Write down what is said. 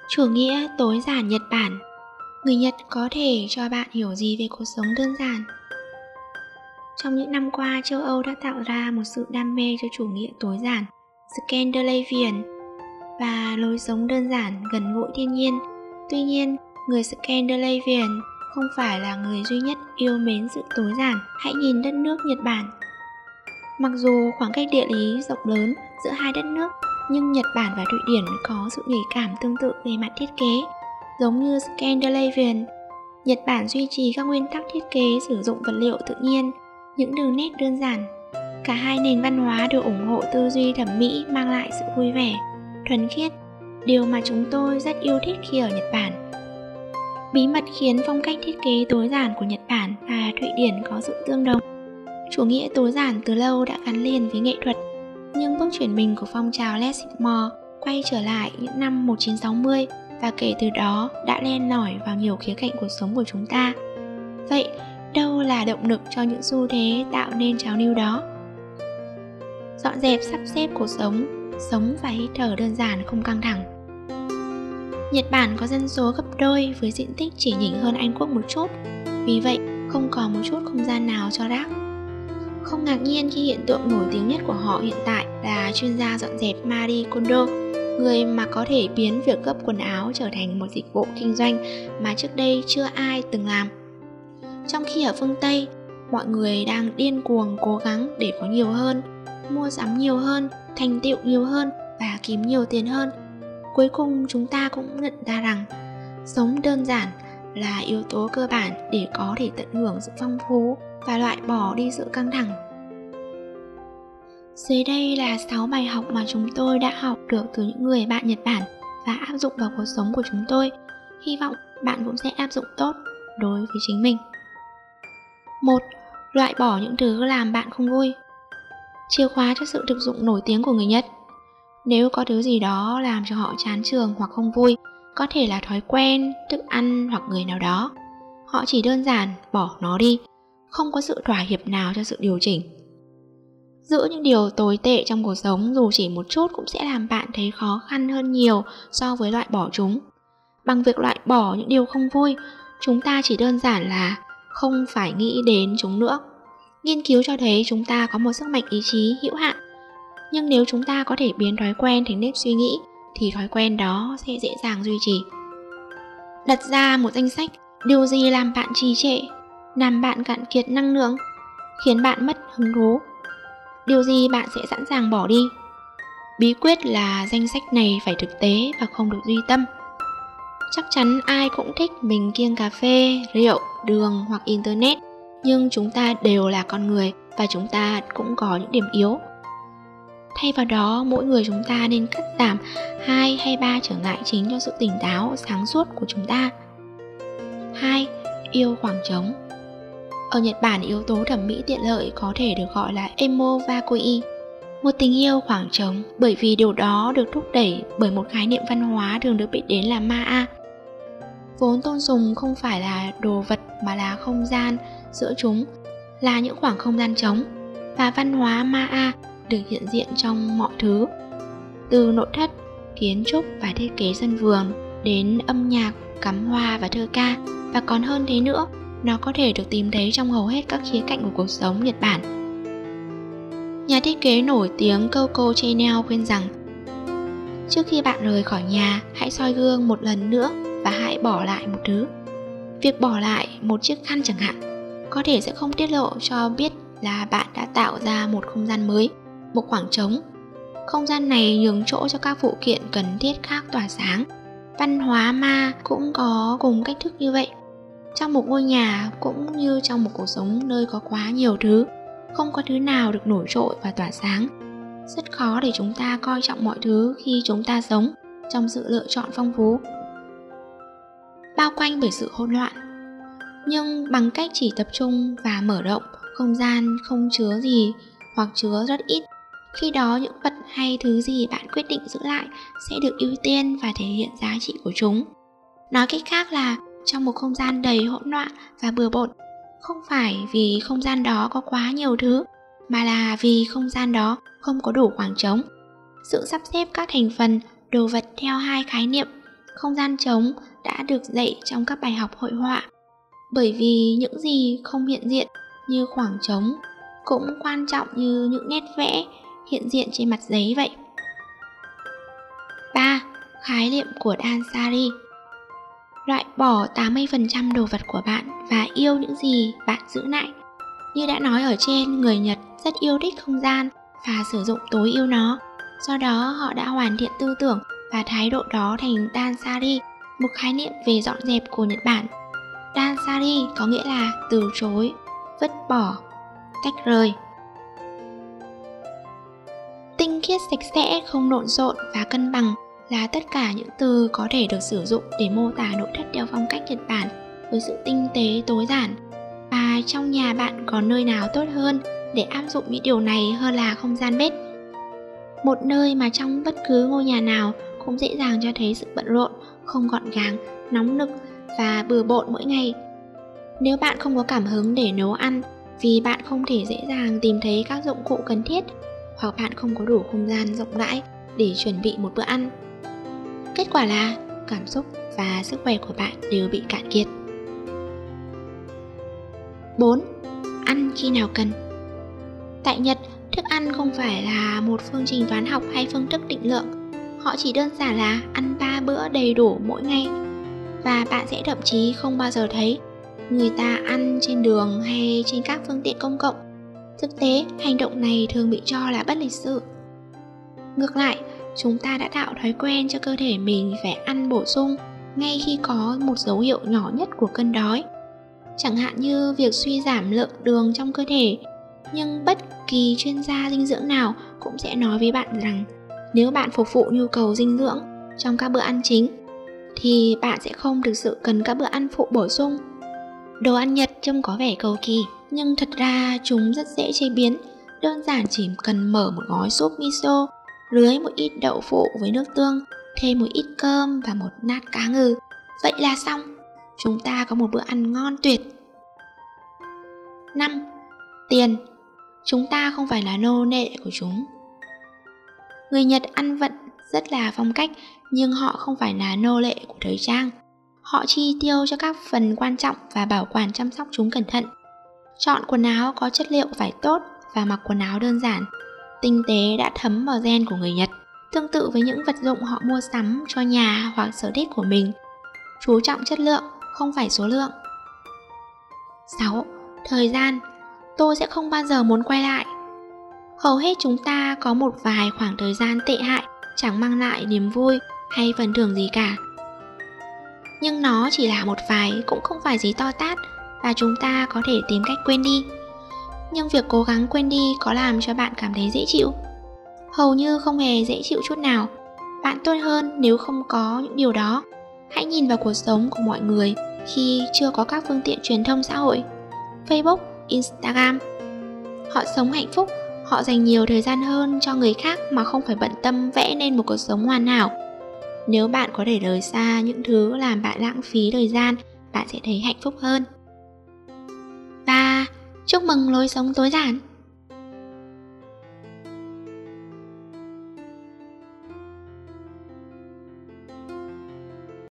Chủ nghĩa tối giản Nhật Bản. Người Nhật có thể cho bạn hiểu gì về cuộc sống đơn giản? Trong những năm qua, châu Âu đã tạo ra một sự đam mê cho chủ nghĩa tối giản, Scandinavian, và lối sống đơn giản, gần gũi thiên nhiên. Tuy nhiên, người Scandinavian không phải là người duy nhất yêu mến sự tối giản. Hãy nhìn đất nước Nhật Bản. Mặc dù khoảng cách địa lý rộng lớn giữa hai đất nước, nhưng Nhật Bản và Thụy Điển có sự nhạy cảm tương tự về mặt thiết kế. Giống như Scandinavian, Nhật Bản duy trì các nguyên tắc thiết kế sử dụng vật liệu tự nhiên, những đường nét đơn giản. Cả hai nền văn hóa đều ủng hộ tư duy thẩm mỹ mang lại sự vui vẻ, thuần khiết, điều mà chúng tôi rất yêu thích khi ở Nhật Bản. Bí mật khiến phong cách thiết kế tối giản của Nhật Bản và Thụy Điển có sự tương đồng. Chủ nghĩa tối giản từ lâu đã gắn liền với nghệ thuật, nhưng bước chuyển mình của phong trào Less is More quay trở lại những năm 1960 và kể từ đó đã len lỏi vào nhiều khía cạnh cuộc sống của chúng ta. Vậy, đâu là động lực cho những xu thế tạo nên trào lưu đó? Dọn dẹp sắp xếp cuộc sống và hít thở đơn giản không căng thẳng. Nhật Bản có dân số gấp đôi với diện tích chỉ nhỉnh hơn Anh Quốc một chút, vì vậy không còn một chút không gian nào cho rác. Không ngạc nhiên khi hiện tượng nổi tiếng nhất của họ hiện tại là chuyên gia dọn dẹp Marie Kondo, người mà có thể biến việc gấp quần áo trở thành một dịch vụ kinh doanh mà trước đây chưa ai từng làm. Trong khi ở phương Tây, mọi người đang điên cuồng cố gắng để có nhiều hơn, mua sắm nhiều hơn, thành tựu nhiều hơn và kiếm nhiều tiền hơn. Cuối cùng chúng ta cũng nhận ra rằng sống đơn giản là yếu tố cơ bản để có thể tận hưởng sự phong phú và loại bỏ đi sự căng thẳng. Dưới đây là 6 bài học mà chúng tôi đã học được từ những người bạn Nhật Bản và áp dụng vào cuộc sống của chúng tôi. Hy vọng bạn cũng sẽ áp dụng tốt đối với chính mình. 1. Loại bỏ những thứ làm bạn không vui. Chìa khóa cho sự thực dụng nổi tiếng của người Nhật. Nếu có thứ gì đó làm cho họ chán chường hoặc không vui, có thể là thói quen, thức ăn hoặc người nào đó, họ chỉ đơn giản bỏ nó đi, không có sự thỏa hiệp nào cho sự điều chỉnh. Giữ những điều tồi tệ trong cuộc sống dù chỉ một chút cũng sẽ làm bạn thấy khó khăn hơn nhiều so với loại bỏ chúng. Bằng việc loại bỏ những điều không vui, chúng ta chỉ đơn giản là không phải nghĩ đến chúng nữa. Nghiên cứu cho thấy chúng ta có một sức mạnh ý chí hữu hạn. Nhưng nếu chúng ta có thể biến thói quen thành nếp suy nghĩ, thì thói quen đó sẽ dễ dàng duy trì. Đặt ra một danh sách, điều gì làm bạn trì trệ, làm bạn cạn kiệt năng lượng, khiến bạn mất hứng thú. Điều gì bạn sẽ sẵn sàng bỏ đi. Bí quyết là danh sách này phải thực tế và không được duy tâm. Chắc chắn ai cũng thích mình kiêng cà phê, rượu, đường hoặc internet, nhưng chúng ta đều là con người và chúng ta cũng có những điểm yếu. Thay vào đó, mỗi người chúng ta nên cắt giảm 2 hay 3 trở ngại chính cho sự tỉnh táo, sáng suốt của chúng ta. 2. Yêu khoảng trống. Ở Nhật Bản, yếu tố thẩm mỹ tiện lợi có thể được gọi là emo vakui, một tình yêu khoảng trống, bởi vì điều đó được thúc đẩy bởi một khái niệm văn hóa thường được biết đến là maa. Vốn tôn sùng không phải là đồ vật mà là không gian giữa chúng, là những khoảng không gian trống, và văn hóa maa được hiện diện trong mọi thứ, từ nội thất, kiến trúc và thiết kế sân vườn đến âm nhạc, cắm hoa và thơ ca, và còn hơn thế nữa, nó có thể được tìm thấy trong hầu hết các khía cạnh của cuộc sống Nhật Bản. Nhà thiết kế nổi tiếng Coco Chanel khuyên rằng trước khi bạn rời khỏi nhà, hãy soi gương một lần nữa và hãy bỏ lại một thứ. Việc bỏ lại một chiếc khăn chẳng hạn có thể sẽ không tiết lộ cho biết là bạn đã tạo ra một không gian mới, một khoảng trống. Không gian này nhường chỗ cho các phụ kiện cần thiết khác tỏa sáng. Văn hóa ma cũng có cùng cách thức như vậy. Trong một ngôi nhà cũng như trong một cuộc sống nơi có quá nhiều thứ, không có thứ nào được nổi trội và tỏa sáng. Rất khó để chúng ta coi trọng mọi thứ khi chúng ta sống trong sự lựa chọn phong phú, bao quanh bởi sự hỗn loạn. Nhưng bằng cách chỉ tập trung và mở rộng không gian không chứa gì hoặc chứa rất ít, khi đó những vật hay thứ gì bạn quyết định giữ lại sẽ được ưu tiên và thể hiện giá trị của chúng. Nói cách khác là trong một không gian đầy hỗn loạn và bừa bộn, không phải vì không gian đó có quá nhiều thứ, mà là vì không gian đó không có đủ khoảng trống. Sự sắp xếp các thành phần, đồ vật theo hai khái niệm, không gian trống đã được dạy trong các bài học hội họa, bởi vì những gì không hiện diện như khoảng trống cũng quan trọng như những nét vẽ hiện diện trên mặt giấy vậy. 3. Khái niệm của Dansari. Loại bỏ 80% đồ vật của bạn và yêu những gì bạn giữ lại. Như đã nói ở trên, người Nhật rất yêu thích không gian và sử dụng tối ưu nó. Do đó họ đã hoàn thiện tư tưởng và thái độ đó thành Dansari, một khái niệm về dọn dẹp của Nhật Bản. Dansari có nghĩa là từ chối, vứt bỏ, tách rời. Tinh khiết, sạch sẽ, không lộn xộn và cân bằng là tất cả những từ có thể được sử dụng để mô tả nội thất theo phong cách Nhật Bản với sự tinh tế tối giản. Và trong nhà bạn có nơi nào tốt hơn để áp dụng những điều này hơn là không gian bếp? Một nơi mà trong bất cứ ngôi nhà nào cũng dễ dàng cho thấy sự bận rộn, không gọn gàng, nóng nực và bừa bộn mỗi ngày. Nếu bạn không có cảm hứng để nấu ăn vì bạn không thể dễ dàng tìm thấy các dụng cụ cần thiết, hoặc bạn không có đủ không gian rộng rãi để chuẩn bị một bữa ăn, kết quả là cảm xúc và sức khỏe của bạn đều bị cạn kiệt. 4. Ăn khi nào cần. Tại Nhật, thức ăn không phải là một phương trình toán học hay phương thức định lượng. Họ chỉ đơn giản là ăn 3 bữa đầy đủ mỗi ngày. Và bạn sẽ thậm chí không bao giờ thấy người ta ăn trên đường hay trên các phương tiện công cộng. Thực tế, hành động này thường bị cho là bất lịch sự. Ngược lại, chúng ta đã tạo thói quen cho cơ thể mình phải ăn bổ sung ngay khi có một dấu hiệu nhỏ nhất của cơn đói. Chẳng hạn như việc suy giảm lượng đường trong cơ thể. Nhưng bất kỳ chuyên gia dinh dưỡng nào cũng sẽ nói với bạn rằng nếu bạn phục vụ nhu cầu dinh dưỡng trong các bữa ăn chính thì bạn sẽ không thực sự cần các bữa ăn phụ bổ sung. Đồ ăn Nhật trông có vẻ cầu kỳ, nhưng thật ra chúng rất dễ chế biến. Đơn giản chỉ cần mở một gói súp miso, rưới một ít đậu phụ với nước tương, thêm một ít cơm và một nát cá ngừ. Vậy là xong, chúng ta có một bữa ăn ngon tuyệt. 5. Tiền. Chúng ta không phải là nô lệ của chúng. Người Nhật ăn vận rất là phong cách, nhưng họ không phải là nô lệ của thời trang. Họ chi tiêu cho các phần quan trọng và bảo quản chăm sóc chúng cẩn thận. Chọn quần áo có chất liệu vải tốt và mặc quần áo đơn giản. Tinh tế đã thấm vào gen của người Nhật, tương tự với những vật dụng họ mua sắm cho nhà hoặc sở thích của mình. Chú trọng chất lượng, không phải số lượng. 6. Thời gian. Tôi sẽ không bao giờ muốn quay lại. Hầu hết chúng ta có một vài khoảng thời gian tệ hại, chẳng mang lại niềm vui hay phần thưởng gì cả. Nhưng nó chỉ là một vài, cũng không phải gì to tát, và chúng ta có thể tìm cách quên đi. Nhưng việc cố gắng quên đi có làm cho bạn cảm thấy dễ chịu? Hầu như không hề dễ chịu chút nào. Bạn tốt hơn nếu không có những điều đó. Hãy nhìn vào cuộc sống của mọi người khi chưa có các phương tiện truyền thông xã hội, Facebook, Instagram. Họ sống hạnh phúc, họ dành nhiều thời gian hơn cho người khác mà không phải bận tâm vẽ nên một cuộc sống hoàn hảo. Nếu bạn có thể rời xa những thứ làm bạn lãng phí thời gian, bạn sẽ thấy hạnh phúc hơn. Và chúc mừng lối sống tối giản.